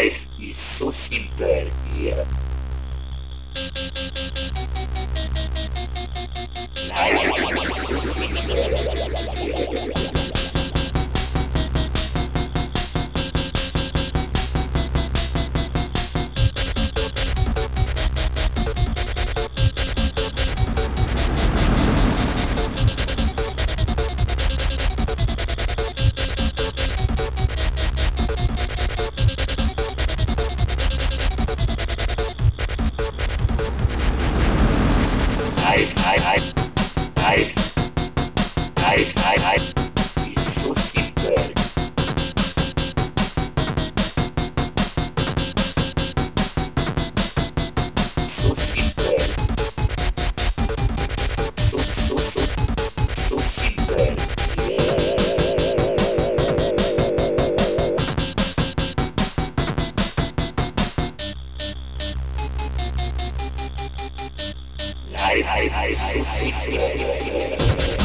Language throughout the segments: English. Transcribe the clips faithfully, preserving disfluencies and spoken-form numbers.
Life is so simple here. Life is so simple here. Life, life, life, life, life, life is so simple. So simple. So, so, so, so simple. Life, life is so simple.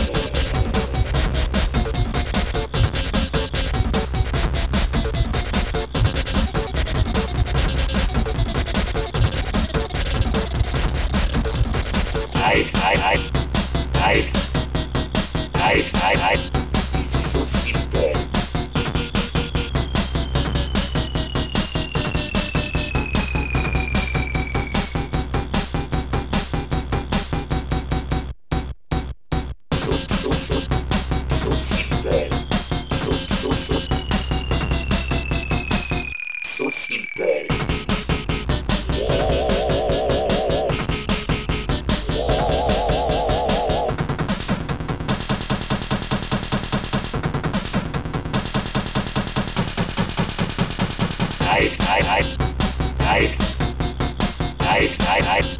Life, life, life, life, life, life is so simple. So, so, so, so simple. So, so, so, so simple. Life, life, life, life, life, life, life.